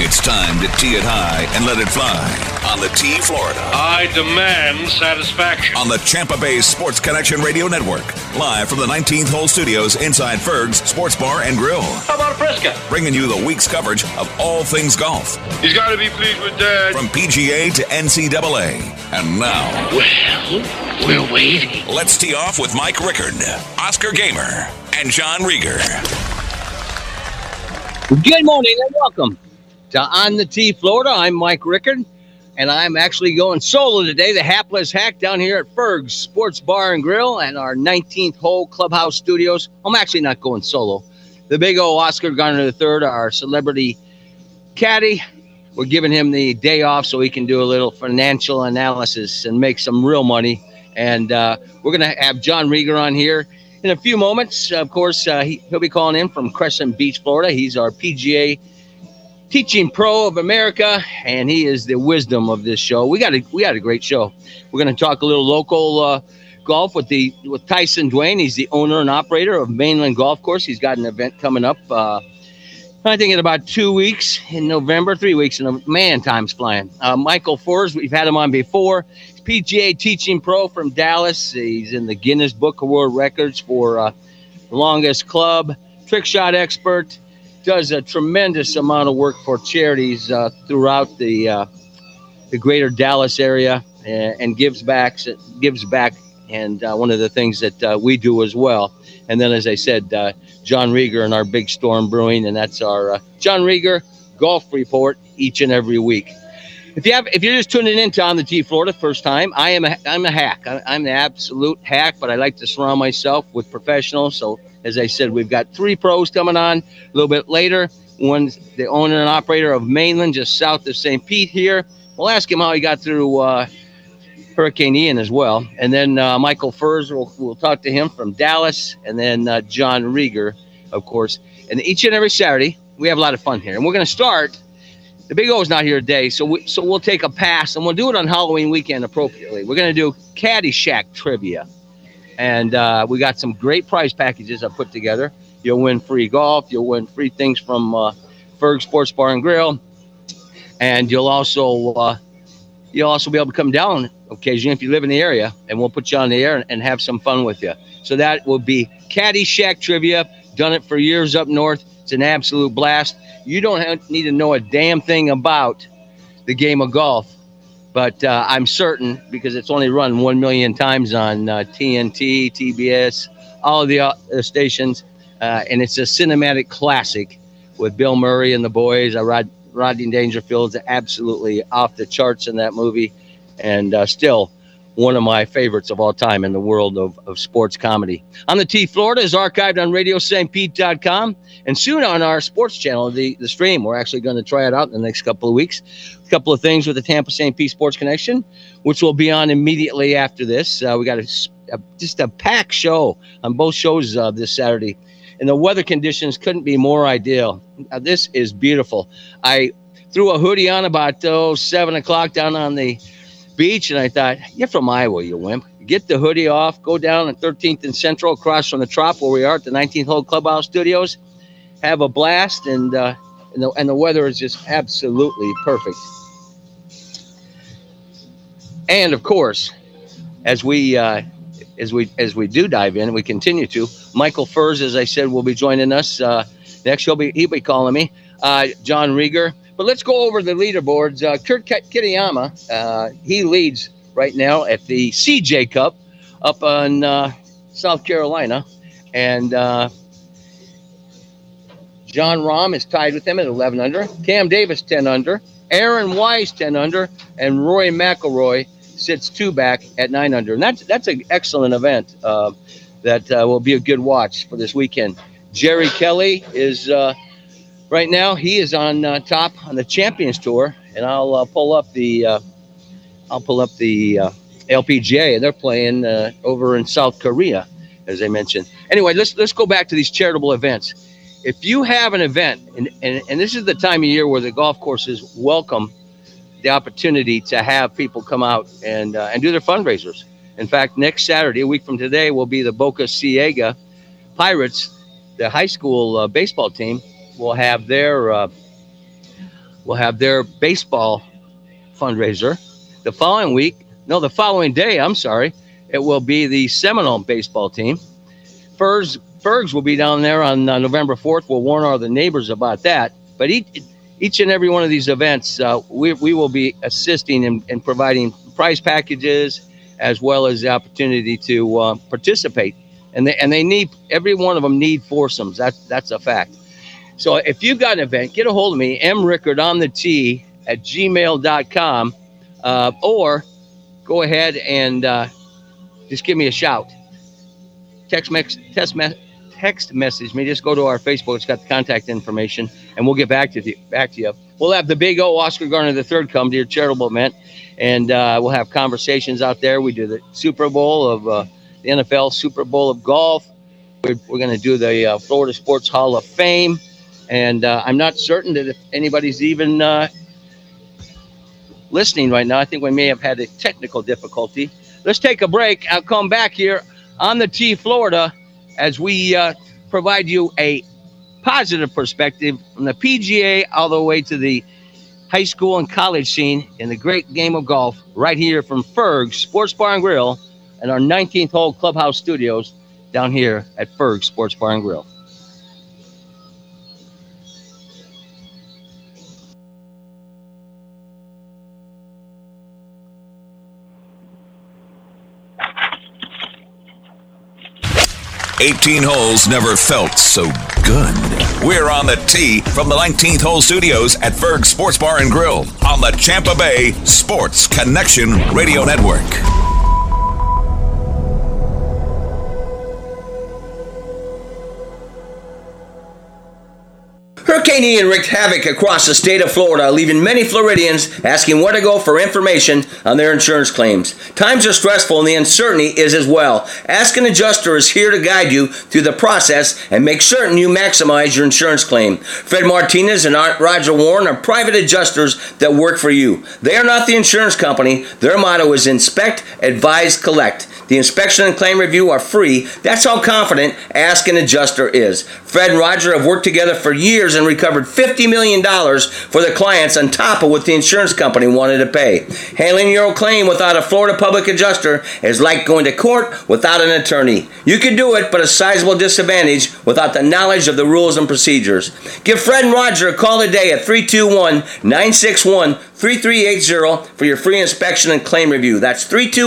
It's time to tee it high and let it fly on the T Florida. I demand satisfaction. On the Tampa Bay Sports Connection Radio Network. Live from the 19th Hole Studios inside Ferg's Sports Bar and Grill. How about a Fresca? Bringing you the week's coverage of all things golf. He's got to be pleased with that. From PGA to NCAA. And now, Well, we're waiting. let's tee off with Mike Rickard, Oscar Gamer, and John Rieger. Good morning and welcome to On the Tee Florida. I'm Mike Rickard, and I'm actually going solo today, the hapless hack down here at Ferg's Sports Bar and Grill and our 19th Hole Clubhouse Studios. I'm actually not going solo. The big old Oscar Garner III, our celebrity caddy, we're giving him the day off so he can do a little financial analysis and make some real money. And we're going to have John Rieger on here in a few moments. Of course, he'll be calling in from Crescent Beach, Florida. He's our PGA Teaching Pro of America, and he is the wisdom of this show. We got a great show. We're going to talk a little local golf with Tyson Dwayne. He's the owner and operator of Mainland Golf Course. He's got an event coming up, I think in about 2 weeks in November, 3 weeks. Man, time's flying. Michael Furs, we've had him on before. He's PGA Teaching Pro from Dallas. He's in the Guinness Book of World Records for longest club, trick shot expert. Does a tremendous amount of work for charities throughout the greater Dallas area and gives back. And one of the things that we do as well. And then, as I said, John Rieger and our Big Storm Brewing, and that's our John Rieger Golf Report each and every week. If you're just tuning in to On the Tee Florida first time, I'm a hack. I'm the absolute hack, but I like to surround myself with professionals. So, as I said, we've got 3 pros coming on a little bit later. One's the owner and operator of Mainland, just south of St. Pete here. We'll ask him how he got through Hurricane Ian as well. And then Michael Furs, we'll talk to him from Dallas. And then John Rieger, of course. And each and every Saturday, we have a lot of fun here. And we're going to start. The Big O's not here today, so we'll take a pass, and we'll do it on Halloween weekend appropriately. We're going to do Caddyshack trivia. And we got some great prize packages I put together. You'll win free golf. You'll win free things from Ferg Sports Bar and Grill. And you'll also be able to come down occasionally if you live in the area, and we'll put you on the air and have some fun with you. So that will be Caddyshack trivia. Done it for years up north. It's an absolute blast. You don't need to know a damn thing about the game of golf. But I'm certain, because it's only run 1 million times on TNT, TBS, all of the stations, and it's a cinematic classic with Bill Murray and the boys. Rodney Dangerfield's absolutely off the charts in that movie, and still one of my favorites of all time in the world of sports comedy. On the Tee Florida is archived on RadioStPete.com, and soon on our sports channel, the stream. We're actually going to try it out in the next couple of weeks. A couple of things with the Tampa St. Pete Sports Connection, which will be on immediately after this. We got just a packed show on both shows this Saturday, and the weather conditions couldn't be more ideal. This is beautiful. I threw a hoodie on about 7 o'clock down on the beach, and I thought, you're from Iowa, you wimp. Get the hoodie off, go down on 13th and Central across from the Trop where we are at the 19th Hole Clubhouse Studios, have a blast, and the weather is just absolutely perfect. And of course, as we do dive in, and we continue to, Michael Furs, as I said, will be joining us next. He'll be calling me, John Rieger. But let's go over the leaderboards. Kurt Kitayama, he leads right now at the CJ Cup up on South Carolina. And John Rahm is tied with him at 11 under. Cam Davis, 10 under. Aaron Wise, 10 under. And Rory McIlroy sits 2 back at 9 under. And that's an excellent event that will be a good watch for this weekend. Jerry Kelly is... right now, he is on top on the Champions Tour, and I'll pull up the LPGA, and they're playing over in South Korea, as I mentioned. Anyway, let's go back to these charitable events. If you have an event, and this is the time of year where the golf courses welcome the opportunity to have people come out and do their fundraisers. In fact, next Saturday, a week from today, will be the Boca Ciega Pirates, the high school baseball team. Will have their will have their baseball fundraiser. The following day, it will be the Seminole baseball team. Fergs will be down there on November 4th. We'll warn all the neighbors about that. But each and every one of these events, we will be assisting in providing prize packages as well as the opportunity to participate. And they need, every one of them need foursomes. That's a fact. So if you've got an event, get a hold of me, mrickardontheT@gmail.com, or go ahead and just give me a shout. Text message me. Just go to our Facebook. It's got the contact information, and we'll get back to you. We'll have the Big O Oscar Garner III come to your charitable event, and we'll have conversations out there. We do the Super Bowl of the NFL Super Bowl of golf. We're going to do the Florida Sports Hall of Fame, and I'm not certain that if anybody's even listening right now. I think we may have had a technical difficulty. Let's take a break. I'll come back here on the T Florida as we provide you a positive perspective from the PGA all the way to the high school and college scene in the great game of golf right here from Ferg's Sports Bar and Grill and our 19th hole clubhouse studios down here at Ferg's Sports Bar and Grill. "18 holes never felt so good." We're on the tee from the 19th hole studios at Ferg's Sports Bar and Grill on the Tampa Bay Sports Connection Radio Network. Hurricane Ian wreaked havoc across the state of Florida, leaving many Floridians asking where to go for information on their insurance claims. Times are stressful and the uncertainty is as well. Ask an Adjuster is here to guide you through the process and make certain you maximize your insurance claim. Fred Martinez and Roger Warren are private adjusters that work for you. They are not the insurance company. Their motto is inspect, advise, collect. The inspection and claim review are free. That's how confident Ask an Adjuster is. Fred and Roger have worked together for years and recovered $50 million for their clients on top of what the insurance company wanted to pay. Handling your claim without a Florida public adjuster is like going to court without an attorney. You can do it, but a sizable disadvantage without the knowledge of the rules and procedures. Give Fred and Roger a call today at 321-961-3380 for your free inspection and claim review. That's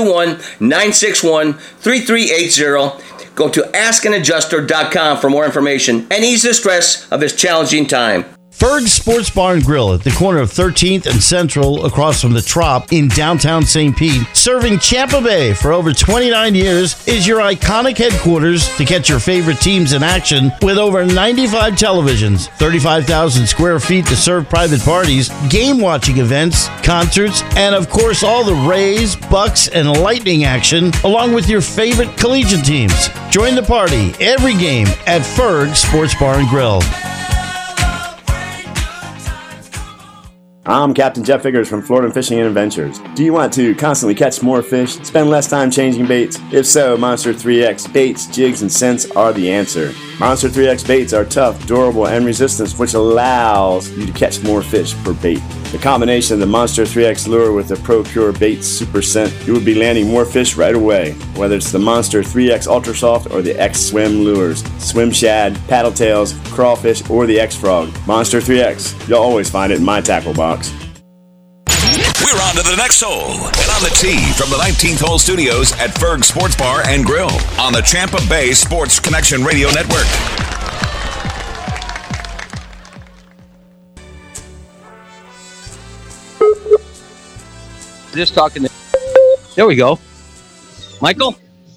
321-961-3380. Go to askanadjuster.com for more information and ease the stress of this challenging time. Ferg's Sports Bar and Grill at the corner of 13th and Central across from the Trop in downtown St. Pete, serving Tampa Bay for over 29 years, is your iconic headquarters to catch your favorite teams in action with over 95 televisions, 35,000 square feet to serve private parties, game-watching events, concerts, and of course all the Rays, Bucks, and Lightning action, along with your favorite collegiate teams. Join the party every game at Ferg's Sports Bar and Grill. I'm Captain Jeff Figures from Florida Fishing and Adventures. Do you want to constantly catch more fish, spend less time changing baits? If so, Monster 3X baits, jigs, and scents are the answer. Monster 3X baits are tough, durable, and resistant, which allows you to catch more fish per bait. The combination of the Monster 3X lure with the ProCure Baits Super Scent, you will be landing more fish right away. Whether it's the Monster 3X Ultra Soft or the X Swim lures, swim shad, paddle tails, crawfish, or the X Frog. Monster 3X, you'll always find it in my tackle box. We're on to the next hole and on the tee from the 19th hole studios at Ferg's Sports Bar and Grill on the Tampa Bay Sports Connection Radio Network. Just talking to... There we go. Michael?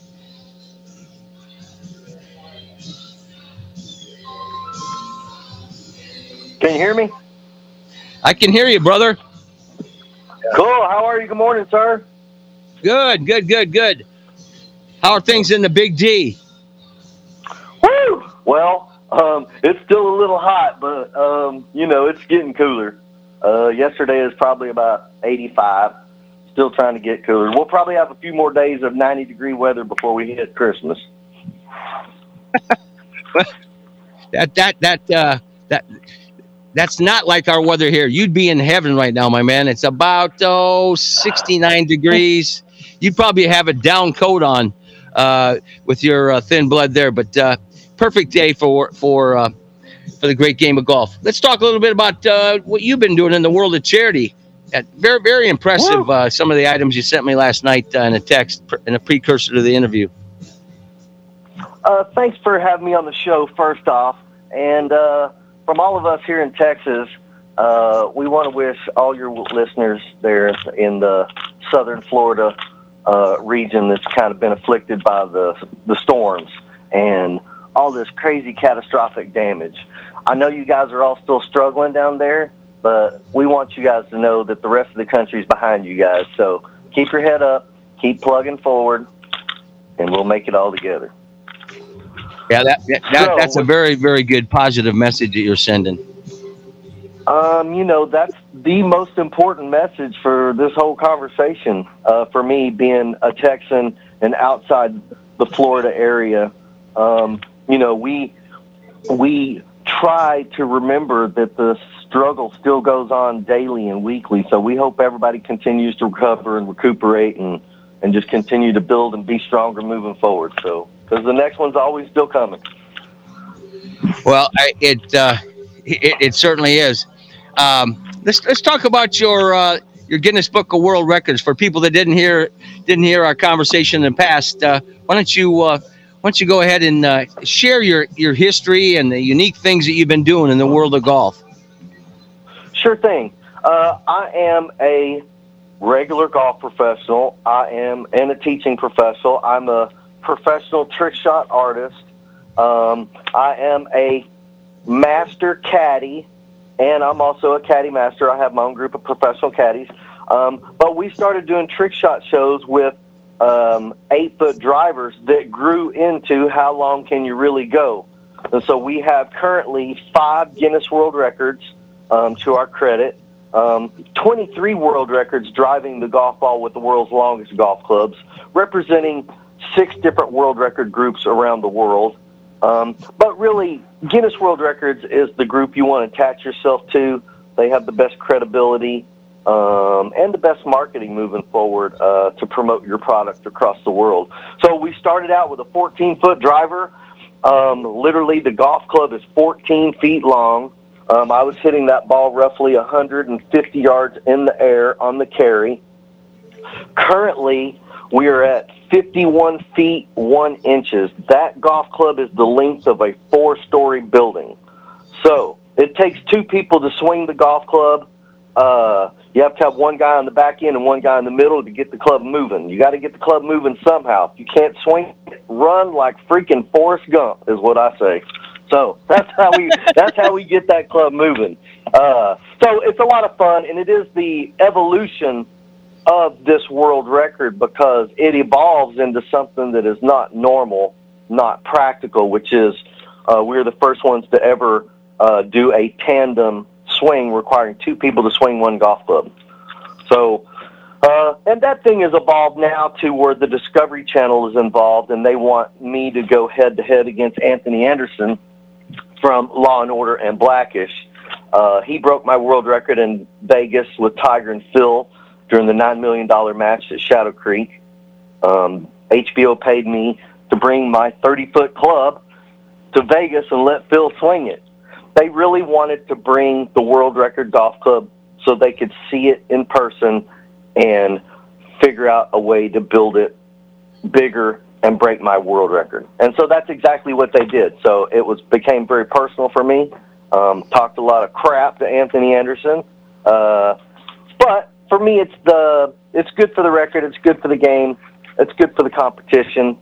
Can you hear me? I can hear you, brother. Cool. How are you? Good morning, sir. Good. How are things in the Big D? Woo! Well, it's still a little hot, but, it's getting cooler. Yesterday is probably about 85. Still trying to get cooler. We'll probably have a few more days of 90-degree weather before we hit Christmas. That's not like our weather here. You'd be in heaven right now, my man. It's about 69 degrees. You'd probably have a down coat on with your thin blood there, but perfect day for the great game of golf. Let's talk a little bit about what you've been doing in the world of charity. Very, very impressive. Some of the items you sent me last night in a text in a precursor to the interview. Thanks for having me on the show, first off. And from all of us here in Texas, we want to wish all your listeners there in the southern Florida region that's kind of been afflicted by the storms and all this crazy catastrophic damage. I know you guys are all still struggling down there, but we want you guys to know that the rest of the country is behind you guys. So keep your head up, keep plugging forward, and we'll make it all together. Yeah, that's a very, very good positive message that you're sending. That's the most important message for this whole conversation. For me, being a Texan and outside the Florida area, we try to remember that the struggle still goes on daily and weekly. So we hope everybody continues to recover and recuperate and just continue to build and be stronger moving forward. So, because the next one's always still coming. Well, it certainly is. Let's talk about your Guinness Book of World Records. For people that didn't hear our conversation in the past, why don't you go ahead and share your history and the unique things that you've been doing in the world of golf? Sure thing. I am a regular golf professional. I am a teaching professional. I'm a professional trick shot artist. I am a master caddy, and I'm also a caddy master. I have my own group of professional caddies. But we started doing trick shot shows with 8-foot drivers that grew into how long can you really go. And so we have currently 5 Guinness World Records to our credit, 23 world records driving the golf ball with the world's longest golf clubs, representing 6 different world record groups around the world. But really, Guinness World Records is the group you want to attach yourself to. They have the best credibility and the best marketing moving forward to promote your product across the world. So we started out with a 14-foot driver. Literally, the golf club is 14 feet long. I was hitting that ball roughly 150 yards in the air on the carry. Currently, we are at 51 feet 1 inches. That golf club is the length of a 4-story building. So it takes 2 people to swing the golf club. You have to have one guy on the back end and one guy in the middle to get the club moving. You got to get the club moving somehow. If you can't swing it, run like freaking Forrest Gump is what I say. So that's how we get that club moving. So it's a lot of fun, and it is the evolution of this world record because it evolves into something that is not normal, not practical, which is we're the first ones to ever do a tandem swing requiring 2 people to swing 1 golf club. So, and that thing has evolved now to where the Discovery Channel is involved, and they want me to go head-to-head against Anthony Anderson from Law and Order and Blackish. He broke my world record in Vegas with Tiger and Phil during the $9 million match at Shadow Creek. HBO paid me to bring my 30-foot club to Vegas and let Phil swing it. They really wanted to bring the world record golf club so they could see it in person and figure out a way to build it bigger and break my world record. And so that's exactly what they did. So it became very personal for me. Talked a lot of crap to Anthony Anderson. But for me, it's good for the record. It's good for the game. It's good for the competition.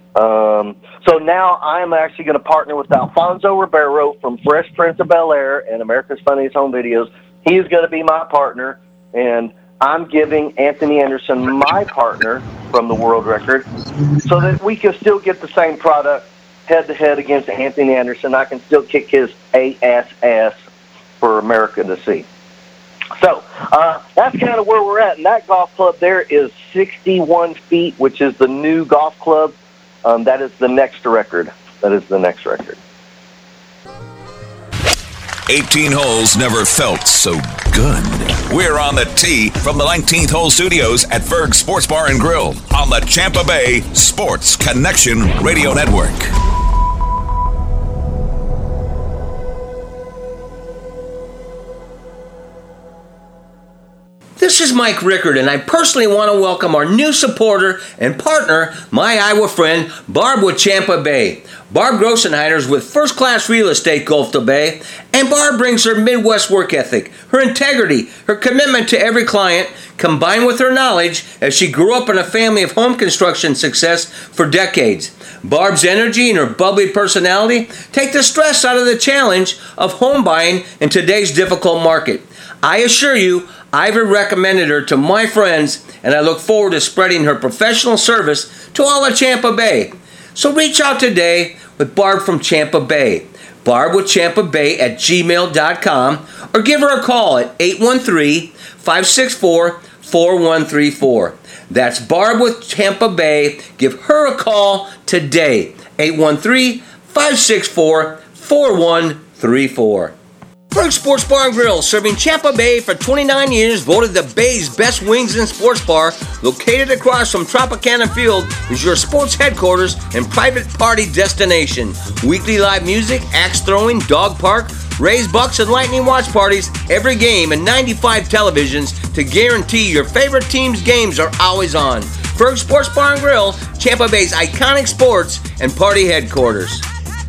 So now I'm actually going to partner with Alfonso Ribeiro from Fresh Prince of Bel-Air and America's Funniest Home Videos. He's going to be my partner, and I'm giving Anthony Anderson my partner from the world record so that we can still get the same product head-to-head against Anthony Anderson. I can still kick his ass for America to see. So that's kind of where we're at, and that golf club there is 61 feet, which is the new golf club. That is the next record. 18 holes never felt so good. We're on the tee from the 19th Hole Studios at Ferg Sports Bar and Grill on the Tampa Bay Sports Connection Radio Network. This is Mike Rickard, and I personally want to welcome our new supporter and partner, my Iowa friend, Barb with Tampa Bay. Barb Grossenheiner's with First Class Real Estate Gulf to Bay, and Barb brings her Midwest work ethic, her integrity, her commitment to every client, combined with her knowledge as she grew up in a family of home construction success for decades. Barb's energy and her bubbly personality take the stress out of the challenge of home buying in today's difficult market. I assure you, I've recommended her to my friends, and I look forward to spreading her professional service to all of Tampa Bay. So reach out today with Barb from Tampa Bay. Barb with Tampa Bay at gmail.com, or give her a call at 813-564-4134. That's Barb with Tampa Bay. Give her a call today, 813-564-4134. Ferg Sports Bar and Grill, serving Tampa Bay for 29 years, voted the Bay's best wings and sports bar. Located across from Tropicana Field is your sports headquarters and private party destination. Weekly live music, axe throwing, dog park, raised bucks and lightning watch parties, every game, and 95 televisions to guarantee your favorite team's games are always on. Ferg Sports Bar and Grill, Tampa Bay's iconic sports and party headquarters.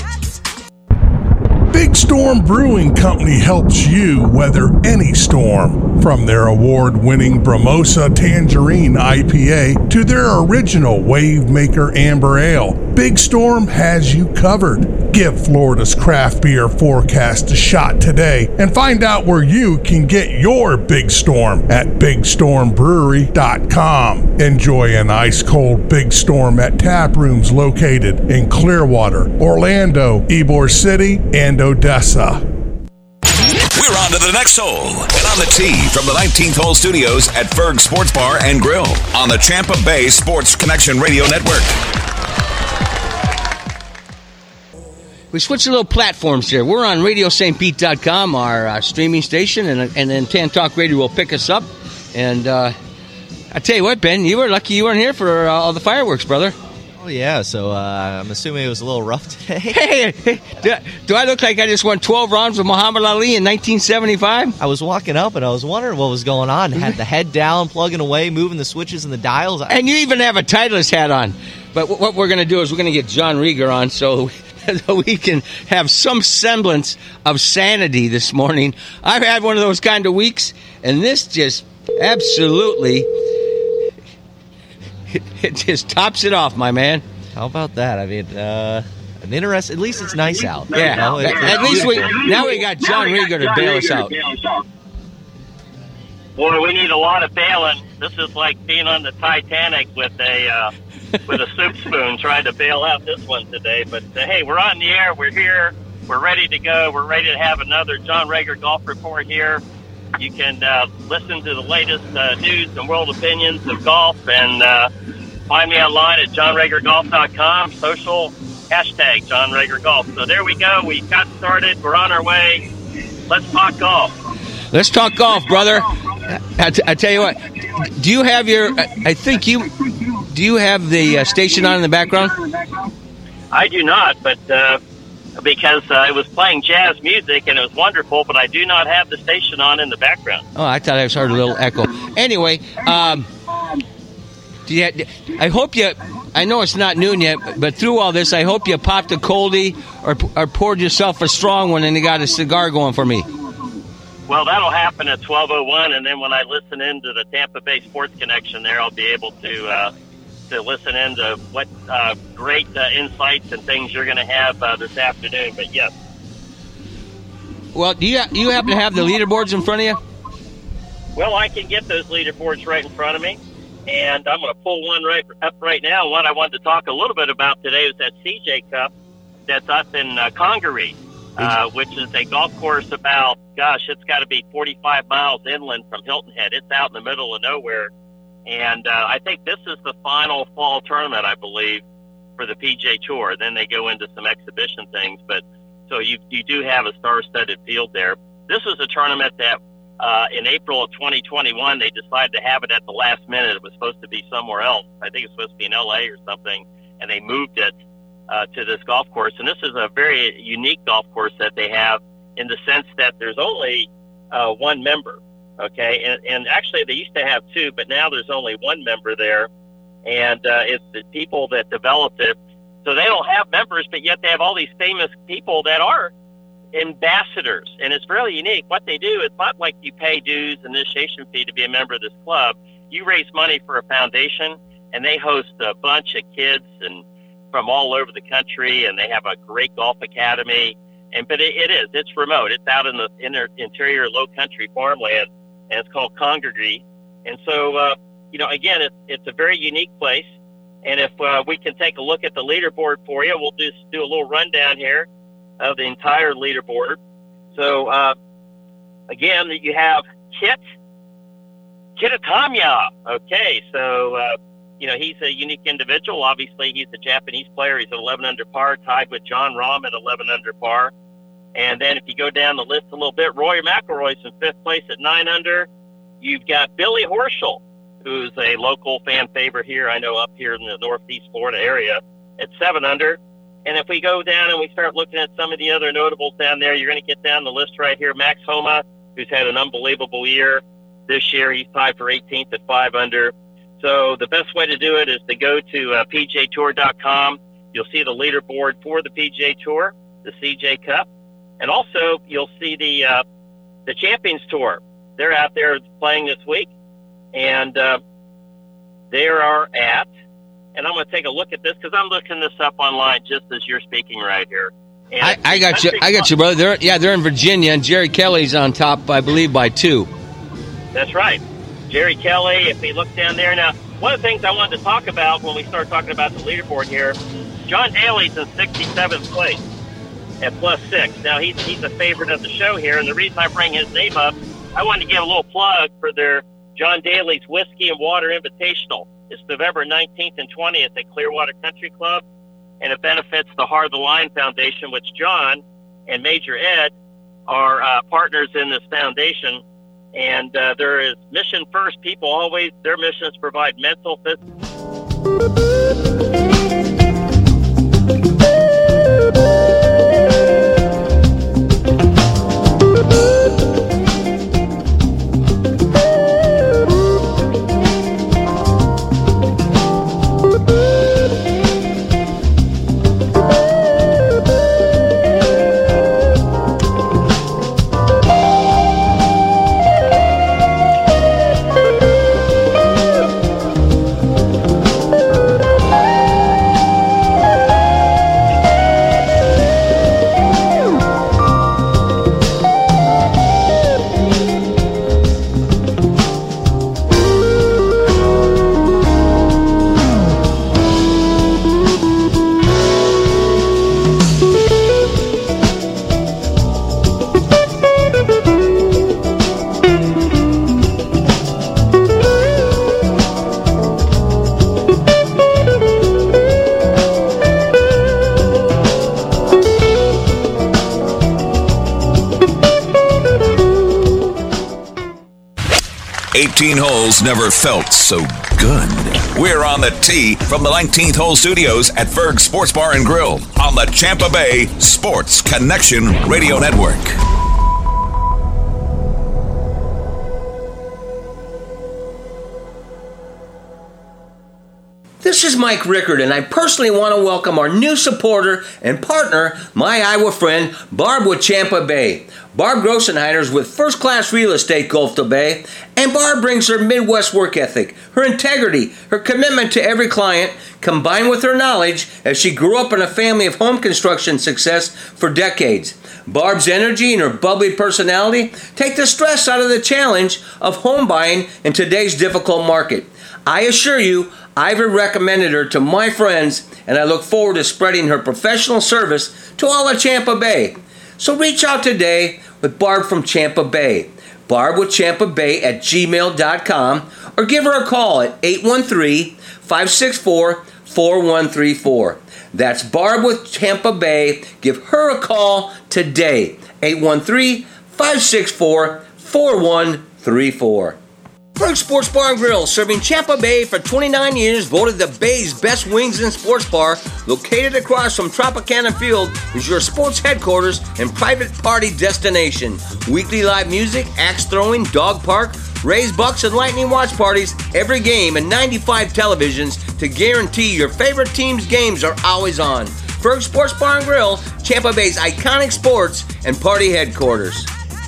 Big Storm Brewing Company helps you weather any storm. From their award-winning Bromosa Tangerine IPA to their original Wave Maker Amber Ale, Big Storm has you covered. Give Florida's craft beer forecast a shot today and find out where you can get your Big Storm at BigStormBrewery.com. Enjoy an ice-cold Big Storm at tap rooms located in Clearwater, Orlando, Ybor City, and Odessa. We're on to the next hole and on the tee from the 19th Hole Studios at Ferg Sports Bar and Grill on the Tampa Bay Sports Connection Radio Network. We switched a little platforms here. We're on RadioSt. our streaming station, and then Tan Talk Radio will pick us up. And I tell you what, Ben, you were lucky you weren't here for all the fireworks, brother. Oh, yeah, so I'm assuming it was a little rough today. Hey, do I look like I just won 12 rounds with Muhammad Ali in 1975? I was walking up, and I was wondering what was going on. Had the head down, plugging away, moving the switches and the dials. And you even have a Titleist hat on. But what we're going to do is we're going to get John Rieger on so we can have some semblance of sanity this morning. I've had one of those kind of weeks, and this just absolutely... It just tops it off, my man. How about that? I mean, at least it's nice out. Yeah, you know, at least we got John Rieger to bail us out. Boy, we need a lot of bailing. This is like being on the Titanic with a soup spoon trying to bail out this one today. But hey, we're on the air. We're here. We're ready to go. We're ready to have another John Rieger Golf Report here. You can listen to the latest news and world opinions of golf, and find me online at johnragergolf.com, social, hashtag John Rieger Golf. So there we go. We got started. We're on our way. Let's talk golf. Let's talk golf, brother. I tell you what, do you have your, do you have the station on in the background? I do not, but because I was playing jazz music and it was wonderful, but I do not have the station on in the background. Oh, I thought I heard a little echo. Anyway, I hope you, I know it's not noon yet, but through all this, I hope you popped a coldie or poured yourself a strong one and you got a cigar going for me. Well, that'll happen at 12:01, and then when I listen into the Tampa Bay Sports Connection there, I'll be able to listen into what great insights and things you're going to have this afternoon. But yes. Well, do you happen to have the leaderboards in front of you? Well, I can get those leaderboards right in front of me, and I'm going to pull one up right now. One I wanted to talk a little bit about today was that CJ Cup that's up in Congaree, which is a golf course about, it's got to be 45 miles inland from Hilton Head. It's out in the middle of nowhere. And I think this is the final fall tournament, I believe, for the PGA Tour. Then they go into some exhibition things. But So you do have a star-studded field there. This was a tournament that in April of 2021, they decided to have it at the last minute. It was supposed to be somewhere else. I think it was supposed to be in LA or something, and they moved it to this golf course. And this is a very unique golf course that they have in the sense that there's only one member, okay? And actually, they used to have two, but now there's only one member there, and it's the people that developed it. So they don't have members, but yet they have all these famous people that are ambassadors, and it's really unique. What they do, it's not like you pay dues, initiation fee to be a member of this club. You raise money for a foundation, and they host a bunch of kids and from all over the country, and they have a great golf academy. But it's remote. It's out in the interior low country farmland, and it's called Congaree. And so, again, it's a very unique place. And if we can take a look at the leaderboard for you, we'll just do a little rundown here of the entire leaderboard. So, again, you have Kit Kitayama. Okay, so, he's a unique individual. Obviously, he's a Japanese player. He's at 11 under par, tied with John Rahm at 11 under par. And then if you go down the list a little bit, Rory McIlroy's in 5th place at 9 under. You've got Billy Horschel, who's a local fan favorite here, I know, up here in the Northeast Florida area, at 7 under. And if we go down and we start looking at some of the other notables down there, you're going to get down the list right here. Max Homa, who's had an unbelievable year this year. He's tied for 18th at 5 under. So the best way to do it is to go to PGAtour.com. You'll see the leaderboard for the PGA Tour, the CJ Cup. And also, you'll see the Champions Tour. They're out there playing this week. And they are at, and I'm going to take a look at this because I'm looking this up online just as you're speaking right here. And I got you, brother. They're in Virginia, and Jerry Kelly's on top, I believe, by 2. That's right. Jerry Kelly, if we look down there. Now, one of the things I wanted to talk about when we start talking about the leaderboard here, John Daly's in 67th place at +6. Now, he's a favorite of the show here, and the reason I bring his name up, I wanted to give a little plug for their John Daly's Whiskey and Water Invitational. It's November 19th and 20th at Clearwater Country Club, and it benefits the Heart of the Lion Foundation, which John and Major Ed are partners in this foundation. And there is mission first. People always, their mission is to provide mental, physical. Holes never felt so good. We're on the tee from the 19th Hole Studios at Ferg Sports Bar and Grill on the Tampa Bay Sports Connection Radio Network. This is Mike Rickard, and I personally want to welcome our new supporter and partner, my Iowa friend, Barb with Tampa Bay. Barb Grossenheiner's with First Class Real Estate Gulf to Bay, and Barb brings her Midwest work ethic, her integrity, her commitment to every client, combined with her knowledge as she grew up in a family of home construction success for decades. Barb's energy and her bubbly personality take the stress out of the challenge of home buying in today's difficult market. I assure you, I've recommended her to my friends, and I look forward to spreading her professional service to all of Tampa Bay. So reach out today with Barb from Tampa Bay. Barb with Tampa Bay at gmail.com, or give her a call at 813-564-5600. 813-564-4134. That's Barb with Tampa Bay. Give her a call today. 813-564-4134. Ferg Sports Bar and Grill, serving Tampa Bay for 29 years, voted the Bay's best wings and sports bar. Located across from Tropicana Field is your sports headquarters and private party destination. Weekly live music, axe throwing, dog park, Rays, Bucks, and Lightning watch parties every game, and 95 televisions to guarantee your favorite team's games are always on. Ferg Sports Bar and Grill, Tampa Bay's iconic sports and party headquarters.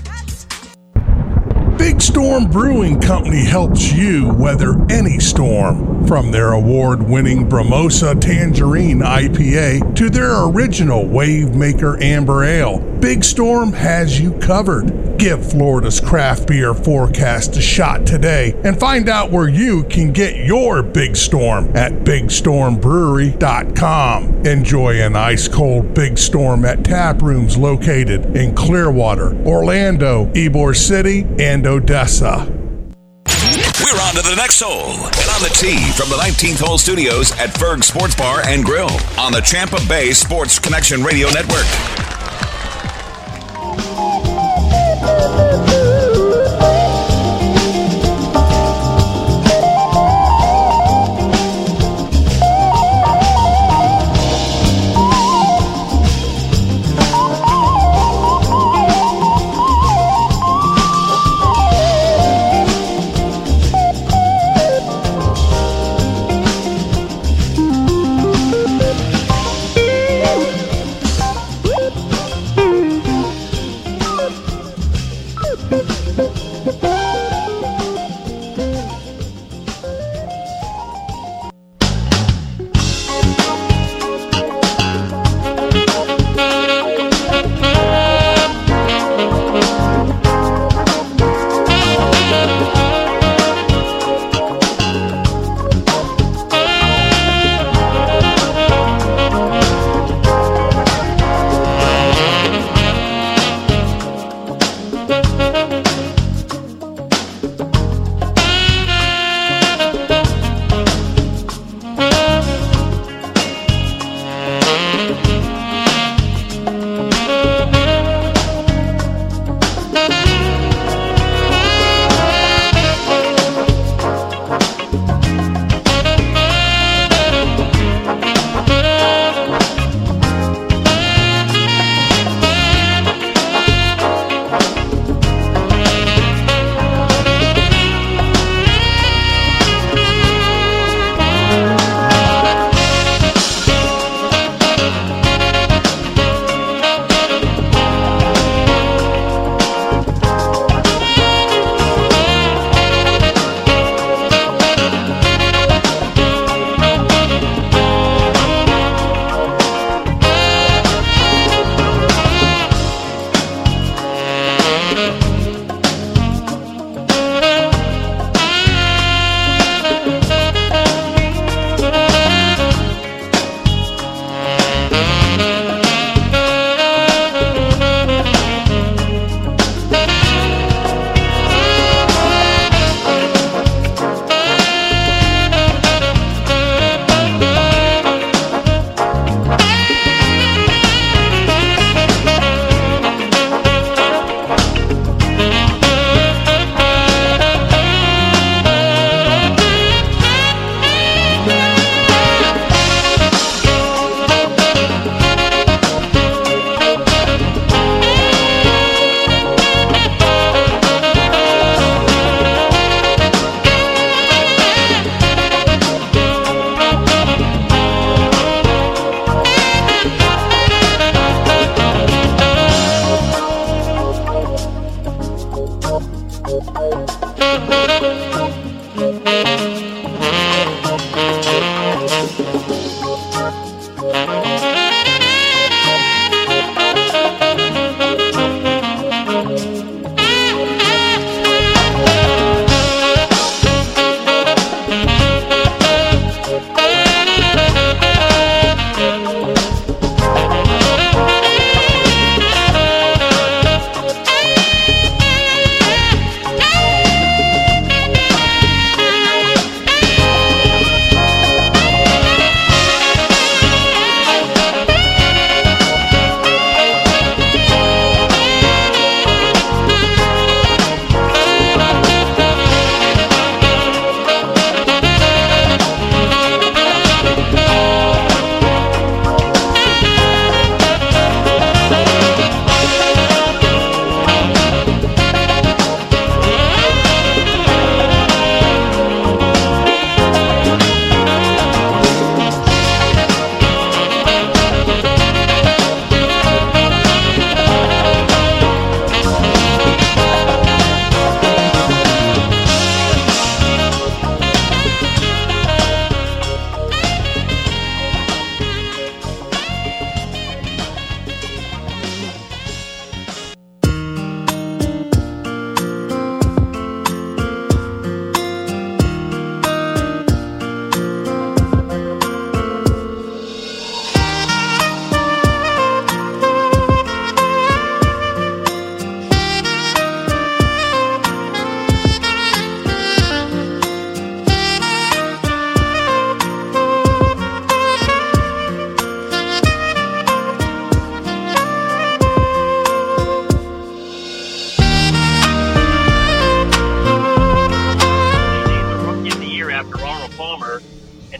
Big Storm Brewing Company helps you weather any storm. From their award-winning Bramosa Tangerine IPA to their original Wave Maker Amber Ale, Big Storm has you covered. Give Florida's craft beer forecast a shot today and find out where you can get your Big Storm at BigStormBrewery.com. Enjoy an ice-cold Big Storm at tap rooms located in Clearwater, Orlando, Ybor City, and Odessa. We're on to the next hole and on the tee from the 19th Hole Studios at Ferg Sports Bar and Grill on the Tampa Bay Sports Connection Radio Network.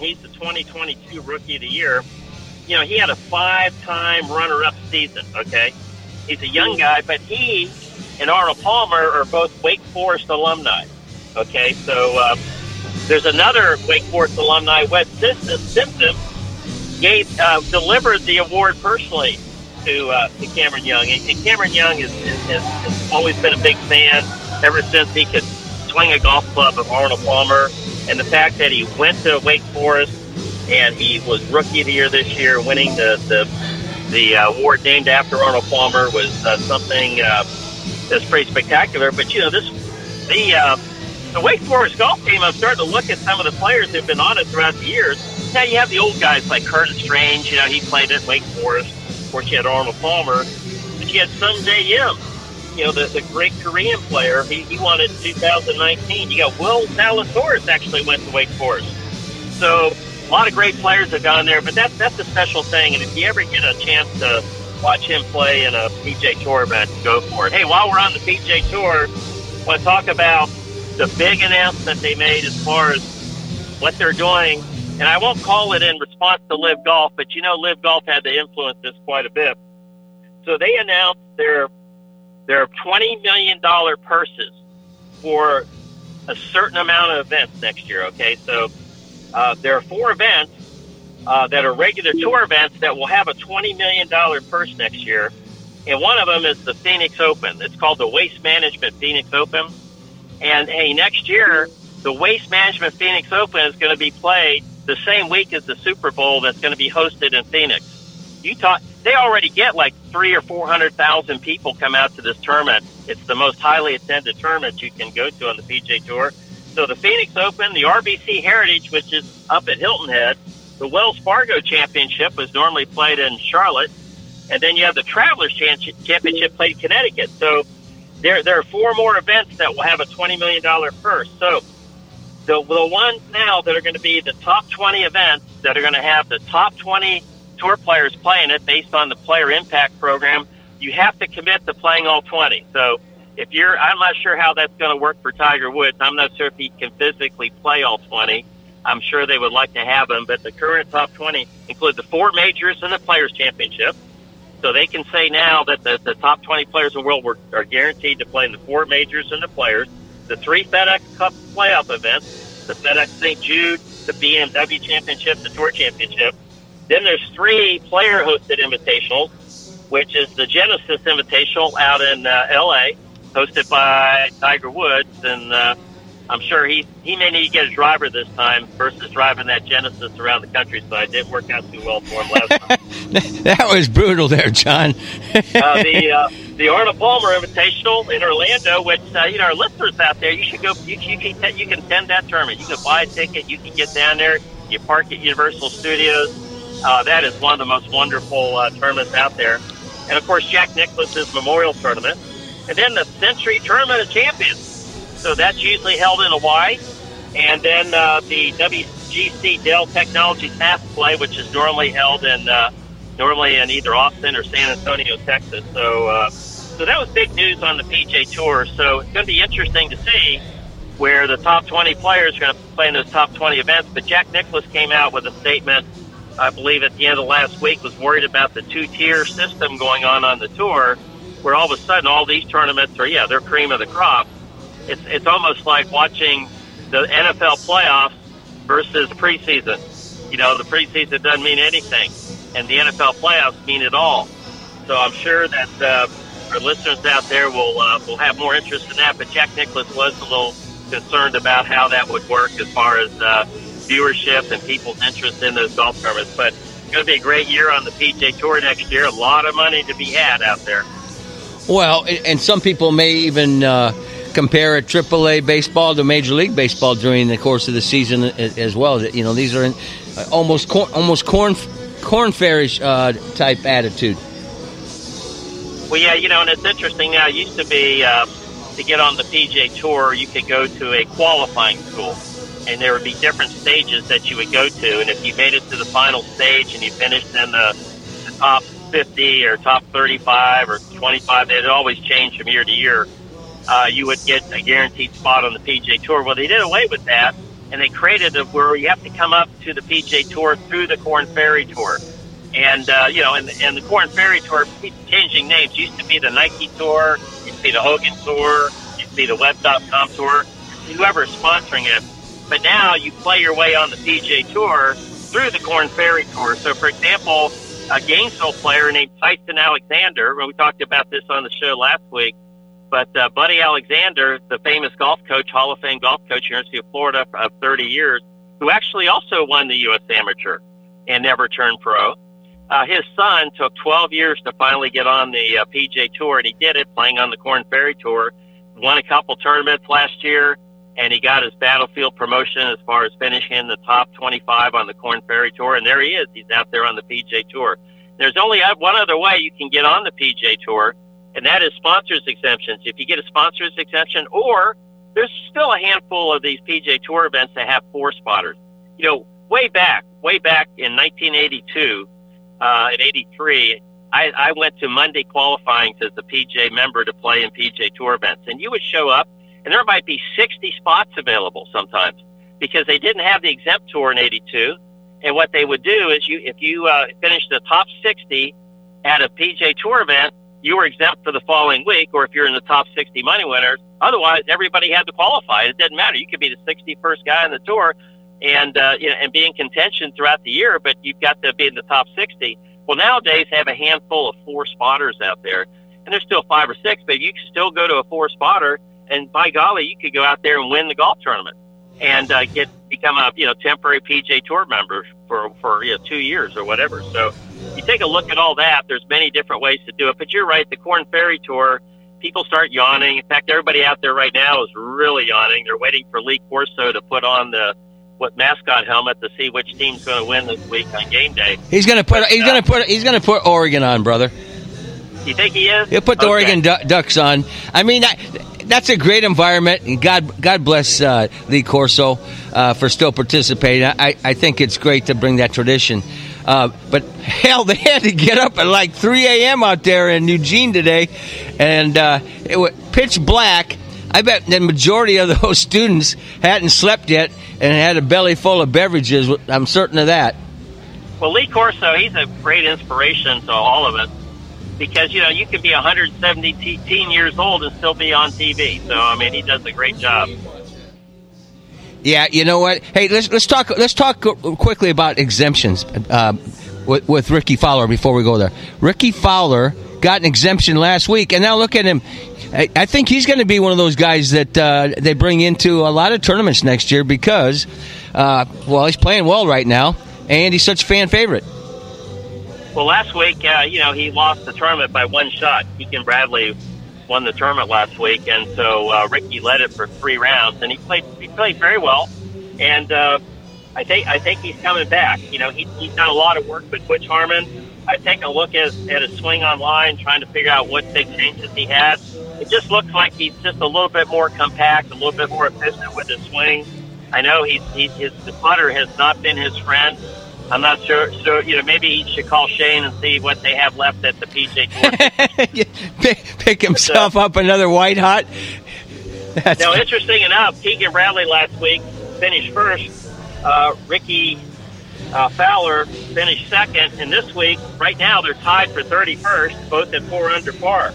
he's the 2022 Rookie of the Year. You know, he had a 5-time runner-up season, okay? He's a young guy, but he and Arnold Palmer are both Wake Forest alumni, okay? So there's another Wake Forest alumni, Wes Simpson, delivered the award personally to Cameron Young. And Cameron Young has always been a big fan ever since he could swing a golf club of Arnold Palmer. And the fact that he went to Wake Forest and he was Rookie of the Year this year, winning the award named after Arnold Palmer was something that's pretty spectacular. But, you know, the Wake Forest golf team, I'm starting to look at some of the players who've been on it throughout the years. Now, you have the old guys like Curtis Strange. You know, he played at Wake Forest. Of course, you had Arnold Palmer. But you had Sung Jae Yim, you know, the great Korean player. He won it in 2019. You got Will Zalatoris actually went to Wake Forest. So a lot of great players have gone there, but that's a special thing. And if you ever get a chance to watch him play in a PGA Tour event, go for it. Hey, while we're on the PGA Tour, I want to talk about the big announcement they made as far as what they're doing. And I won't call it in response to Live Golf, but you know Live Golf had to influence this quite a bit. So they announced their $20 million purses for a certain amount of events next year, okay? So there are 4 events that are regular tour events that will have a $20 million purse next year. And one of them is the Phoenix Open. It's called the Waste Management Phoenix Open. And, hey, next year, the Waste Management Phoenix Open is going to be played the same week as the Super Bowl that's going to be hosted in Phoenix. They already get like 300,000 or 400,000 people come out to this tournament. It's the most highly attended tournament you can go to on the PGA Tour. So the Phoenix Open, the RBC Heritage, which is up at Hilton Head, the Wells Fargo Championship was normally played in Charlotte, and then you have the Travelers Championship played in Connecticut. So there are 4 more events that will have a $20 million purse. So the ones now that are going to be the top 20 events that are going to have the top 20 tour players playing it based on the Player Impact Program, you have to commit to playing all 20. So I'm not sure how that's going to work for Tiger Woods. I'm not sure if he can physically play all 20. I'm sure they would like to have him, but the current top 20 include the 4 majors and the Players Championship. So they can say now that the top 20 players in the world are guaranteed to play in the 4 majors and the Players, the 3 FedEx Cup playoff events, the FedEx St. Jude, the BMW Championship, the Tour Championship. Then there's 3 player-hosted invitationals, which is the Genesis Invitational out in L.A., hosted by Tiger Woods, and I'm sure he may need to get a driver this time versus driving that Genesis around the countryside. It didn't work out too well for him last time. That was brutal there, John. The Arnold Palmer Invitational in Orlando, which our listeners out there, you should go. You can attend that tournament. You can buy a ticket. You can get down there. You park at Universal Studios. That is one of the most wonderful tournaments out there. And of course, Jack Nicklaus's Memorial Tournament, and then the Century Tournament of Champions. So that's usually held in Hawaii. And then the WGC Dell Technologies Half Play, which is normally held in either Austin or San Antonio, Texas. So that was big news on the PGA Tour. So it's going to be interesting to see where the top 20 players are going to play in those top 20 events. But Jack Nicklaus came out with a statement, I believe at the end of last week, was worried about the 2-tier system going on the tour, where all of a sudden all these tournaments are, they're cream of the crop. It's almost like watching the NFL playoffs versus preseason. You know, the preseason doesn't mean anything, and the NFL playoffs mean it all. So I'm sure that our listeners out there will have more interest in that. But Jack Nicklaus was a little concerned about how that would work as far as viewership and people's interest in those golf tournaments. But it's going to be a great year on the PGA Tour next year. A lot of money to be had out there. Well, and some people may even compare a AAA baseball to Major League Baseball during the course of the season as well. You know, these are almost corn fairy type attitude. Well, yeah, and it's interesting now. It used to be to get on the PGA Tour, you could go to a qualifying school, and there would be different stages that you would go to. And if you made it to the final stage and you finished in the top 50 or top 35 or 25, they'd always change from year to year. You would get a guaranteed spot on the PGA Tour. Well, they did away with that, and they created it where you have to come up to the PGA Tour through the Korn Ferry Tour. And, and the Korn Ferry Tour keeps changing names. Used to be the Nike Tour, used to be the Hogan Tour, used to be the Web.com Tour, whoever's sponsoring it. But now you play your way on the PGA Tour through the Korn Ferry Tour. So, for example, a Gainesville player named Tyson Alexander, we talked about this on the show last week, but Buddy Alexander, the famous golf coach, Hall of Fame golf coach, University of Florida of 30 years, who actually also won the U.S. Amateur and never turned pro. His son took 12 years to finally get on the PGA Tour, and he did it playing on the Korn Ferry Tour. Won a couple tournaments last year, and he got his Battlefield promotion as far as finishing in the top 25 on the Korn Ferry Tour, and there he is. He's out there on the PGA Tour. There's only one other way you can get on the PGA Tour, and that is sponsors exemptions. If you get a sponsors exemption, or there's still a handful of these PGA Tour events that have 4-spotters. You know, way back in 1982, in 83, I went to Monday qualifying as a PGA member to play in PGA Tour events. And you would show up, and there might be 60 spots available sometimes because they didn't have the exempt tour in 82. And what they would do is if you finished the top 60 at a PGA Tour event, you were exempt for the following week, or if you're in the top 60 money winners. Otherwise, everybody had to qualify. It didn't matter. You could be the 61st guy on the tour and be in contention throughout the year, but you've got to be in the top 60. Well, nowadays they have a handful of 4-spotters out there, and there's still 5 or 6, but you can still go to a 4-spotter, and by golly, you could go out there and win the golf tournament and become a temporary PGA Tour member for 2 years or whatever. So you take a look at all that. There's many different ways to do it, but you're right. The Korn Ferry Tour, people start yawning. In fact, everybody out there right now is really yawning. They're waiting for Lee Corso to put on the mascot helmet to see which team's going to win this week on game day. He's going to put Oregon on, brother. You think he is? He'll put the Oregon Ducks on. I mean, that's a great environment, and God bless Lee Corso for still participating. I think it's great to bring that tradition. But hell, they had to get up at like 3 a.m. out there in Eugene today, and it was pitch black. I bet the majority of those students hadn't slept yet and had a belly full of beverages. I'm certain of that. Well, Lee Corso, he's a great inspiration to all of us because, you can be 117 years old and still be on TV. So, I mean, he does a great job. Yeah, you know what? Hey, let's talk quickly about exemptions with Ricky Fowler before we go there. Ricky Fowler got an exemption last week, and now look at him. I think he's going to be one of those guys that they bring into a lot of tournaments next year because, he's playing well right now, and he's such a fan favorite. Well, last week, he lost the tournament by 1 shot. Keegan Bradley won the tournament last week, and so Ricky led it for 3 rounds, and he played very well. And I think he's coming back. He's done a lot of work with Butch Harmon. I take a look at his swing online, trying to figure out what big changes he had. It just looks like he's just a little bit more compact, a little bit more efficient with his swing. I know the putter has not been his friend. I'm not sure. So, maybe he should call Shane and see what they have left at the PGA Tour. Pick himself up another white hot. Now, interesting enough, Keegan Bradley last week finished first. Ricky Fowler finished second. And this week, right now, they're tied for 31st, both at 4 under par.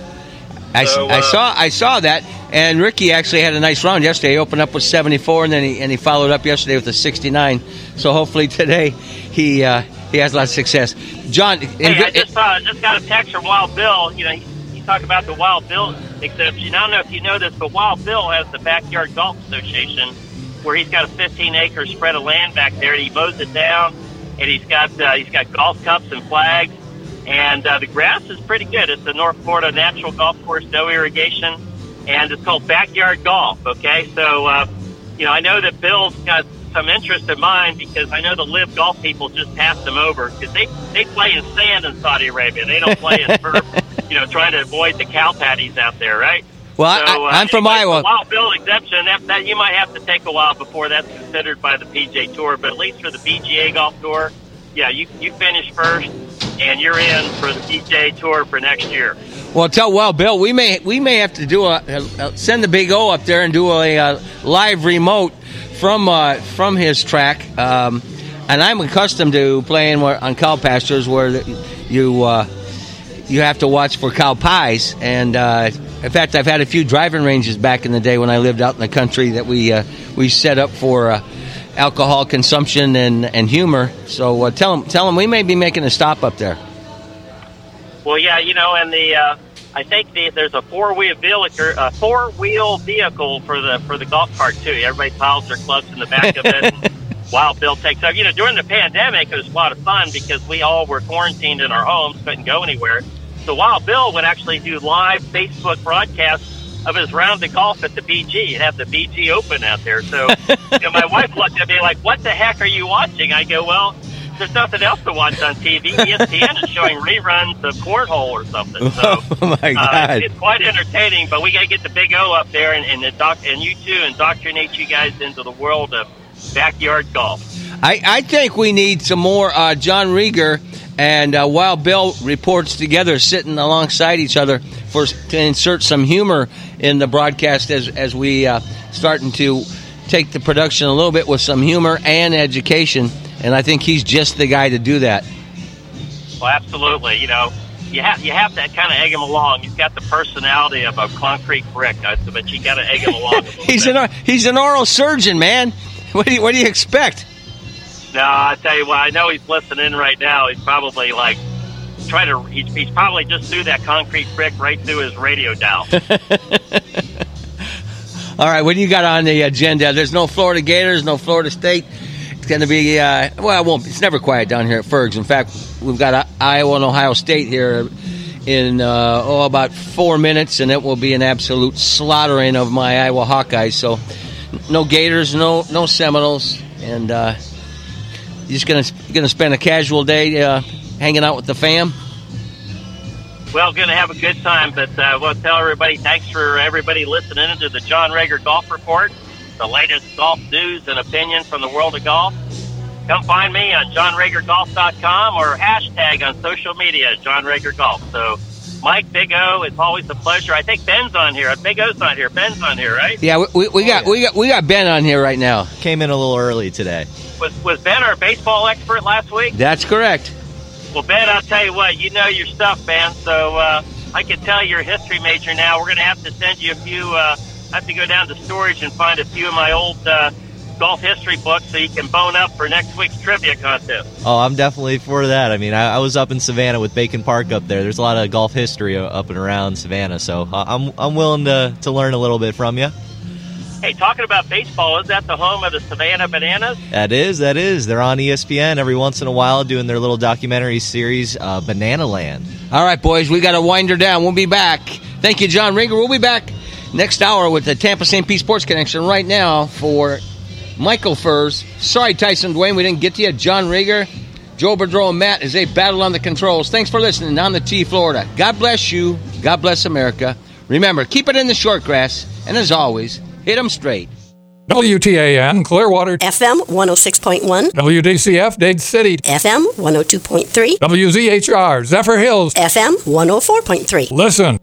I saw that, and Ricky actually had a nice round yesterday. He opened up with 74, and then he followed up yesterday with a 69. So hopefully today he has a lot of success. John, I just got a text from Wild Bill. He talked about the Wild Bill exception. I don't know if you know this, but Wild Bill has the Backyard Golf Association, where he's got a 15-acre spread of land back there, and he mows it down, and he's got golf cups and flags. And the grass is pretty good. It's the North Florida Natural Golf Course, no irrigation, and it's called Backyard Golf, okay? So, I know that Bill's got some interest in mine because I know the Live Golf people just passed him over because they play in sand in Saudi Arabia. They don't play in turf, trying to avoid the cow patties out there, right? Well, so, I'm from Iowa. Wild Bill exemption, that you might have to take a while before that's considered by the PGA Tour, but at least for the PGA Golf Tour, yeah, you finish first. And you're in for the PGA Tour for next year. Well, Bill, we may have to do send the Big O up there and do a live remote from his track, and I'm accustomed to playing on cow pastures where you have to watch for cow pies. And in fact, I've had a few driving ranges back in the day when I lived out in the country that we set up for alcohol consumption and humor. So tell them we may be making a stop up there. Well, yeah, and I think there's a four-wheel vehicle for the golf cart too. Everybody piles their clubs in the back of it. And Wild Bill takes over. During the pandemic, it was a lot of fun because we all were quarantined in our homes, couldn't go anywhere. So Wild Bill would actually do live Facebook broadcasts of his round of golf at the BG. He'd have the BG open out there. So my wife looked at me like, "What the heck are you watching?" I go, "Well, there's nothing else to watch on TV. ESPN is showing reruns of cornhole or something." So, oh my God. It's quite entertaining, but we got to get the Big O up there and you too indoctrinate you guys into the world of backyard golf. I think we need some more John Rieger and Wild Bill reports together, sitting alongside each other to insert some humor in the broadcast as we starting to take the production a little bit with some humor and education. And I think he's just the guy to do that. Well, absolutely. You have to kind of egg him along. He's got the personality of a concrete brick, but you got to egg him along. He's an oral surgeon, man. What do you expect? No, I tell you what. I know he's listening right now. He's probably he's probably just threw that concrete brick right through his radio dial. All right, what do you got on the agenda? There's no Florida Gators, no Florida State. It's going to be, it won't. It's never quiet down here at Fergs. In fact, we've got Iowa and Ohio State here in about 4 minutes, and it will be an absolute slaughtering of my Iowa Hawkeyes. So, no Gators, no Seminoles, and you're just going to spend a casual day hanging out with the fam. Well, going to have a good time, but we'll tell everybody thanks for everybody listening to the John Rager Golf Report, the latest golf news and opinion from the world of golf. Come find me on johnragergolf.com or hashtag on social media, John Rager Golf. So, Mike, Big O, it's always a pleasure. I think Ben's on here. Big O's not here. Ben's on here, right? Yeah, we got Ben on here right now. Came in a little early today. Was Ben our baseball expert last week? That's correct. Well, Ben, I'll tell you what, you know your stuff, Ben. So I can tell you're a history major now. We're going to have to send you a few. I have to go down to storage and find a few of my old golf history books so you can bone up for next week's trivia contest. Oh, I'm definitely for that. I mean, I was up in Savannah with Bacon Park up there. There's a lot of golf history up and around Savannah, so I'm willing to learn a little bit from you. Hey, talking about baseball, is that the home of the Savannah Bananas? That is. They're on ESPN every once in a while doing their little documentary series, Banana Land. All right, boys, we got to wind her down. We'll be back. Thank you, John Rieger. We'll be back next hour with the Tampa St. Pete Sports Connection. Right now, for Michael Furs. Sorry, Tyson Dwayne, we didn't get to you. John Rieger, Joe Boudreau, and Matt as they battle on the controls. Thanks for listening on the T, Florida. God bless you. God bless America. Remember, keep it in the short grass. And as always, hit them straight. WTAN, Clearwater. FM 106.1. WDCF, Dade City. FM 102.3. WZHR, Zephyr Hills. FM 104.3. Listen.